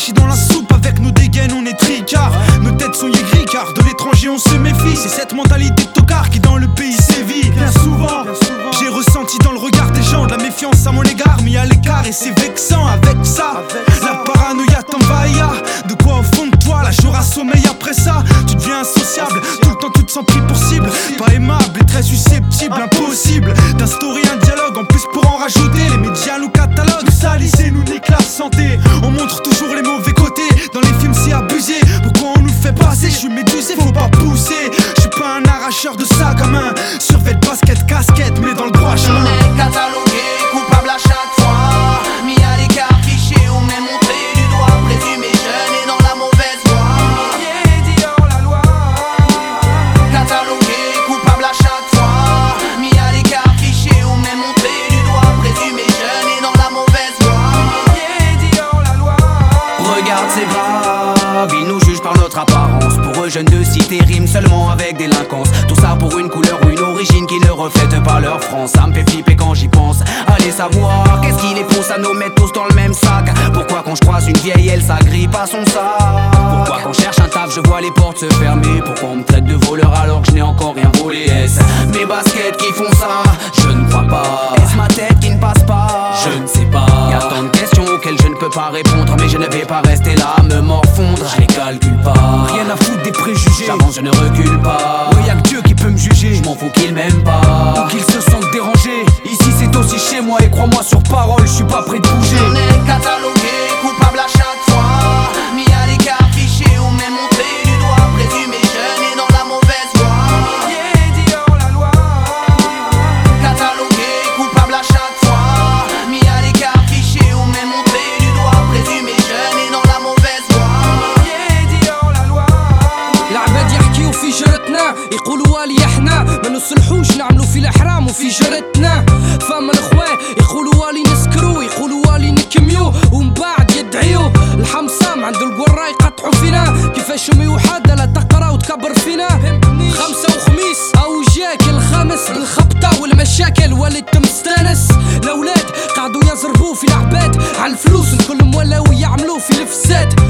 cachés dans la soupe, avec nos dégaines on est tricards. Nos têtes sont aigries car de l'étranger on se méfie. C'est cette mentalité de tocard qui dans le pays sévit. Bien souvent, j'ai ressenti dans le regard des gens de la méfiance à mon égard, mis à l'écart et c'est vexant. Avec ça, la paranoïa t'envahit. De quoi au fond de toi, là j'aurai sommeil après ça. Tu deviens insociable, tout le temps tu te sens pris pour cible. Pas aimable et très susceptible, impossible d'instaurer un dialogue. En plus pour en rajouter, les médias nous cataloguent. Nous salissent et nous niquent la santé. On montre toujours les mauvais côtés. Dans les films c'est abusé. Pourquoi on nous fait passer? Je suis médusé, faut pas pousser. Je suis pas un arracheur de sac à main. Survêt basket, casquette, mais dans le droit chemin. On est catalogué, coupable à chaque fois. Mis à l'écart, fiché ou même montré du doigt. Présumé jeune et dans la mauvaise voie. Dit hors la loi. Catalogué, coupable à chaque fois. Mis à l'écart, fiché ou même montré du doigt. Présumé jeune et dans la mauvaise voie. Dit hors la loi. Regarde ces braves, ils nous jugent par notre apparence. Pour eux jeunes de cité riment seulement avec délinquance. Tout ça pour une couleur ou une origine qui ne reflète pas leur France. Ça me fait flipper quand j'y pense. Allez savoir qu'est-ce qui les pousse à nous mettre tous dans le même sac. Pourquoi quand je croise une vieille elle s'agrippe à son sac. Pourquoi quand je cherche un taf je vois les portes se fermer. Pourquoi on me traite de voleur alors que je n'ai encore rien volé. Est-ce mes baskets qui font ça? Je ne crois pas. Est-ce ma tête qui ne passe pas? Je ne sais pas. Y'a tant de questions auxquelles je ne peux pas répondre. Mais je ne vais pas rester là à me morfondre. Je les calcule pas. Rien à foutre des préjugés. J'avance, je ne recule pas. Ouais, y'a que Dieu qui peut me juger. Je m'en fous qu'ils m'aiment pas. Ou qu'ils se sentent dérangés. Ici c'est aussi chez moi et crois-moi sur parole, je suis pas prêt de bouger. On est catalogué, coupable à chaque fois. Mis à l'écart, fiché ou même montré du doigt. Présumé jeune et dans la mauvaise voie. Dit hors la loi. Catalogué, coupable à chaque fois. Mis à l'écart, fiché ou même montré du doigt. Présumé jeune et dans la mauvaise voie. Dit hors la loi. العباد يحكيو في جرتنا يقولوا لي احنا ما نصلحوش نعملوا في الحرام وفي جرتنا. فما الاخوان يقولوا لي نسكرو يقولوا لي نكميو ومن بعد يدعيو الحمصام عند القرا يقطعوا فينا. كيفاش وحده لا تقرا وتكبر فينا. خمسة وخميس او جاك الخامس بالخبطه والمشاكل وليت مستانس. الاولاد قعدوا يزربوا في العباد على الفلوس الكل ولاو يعملوا في الفساد.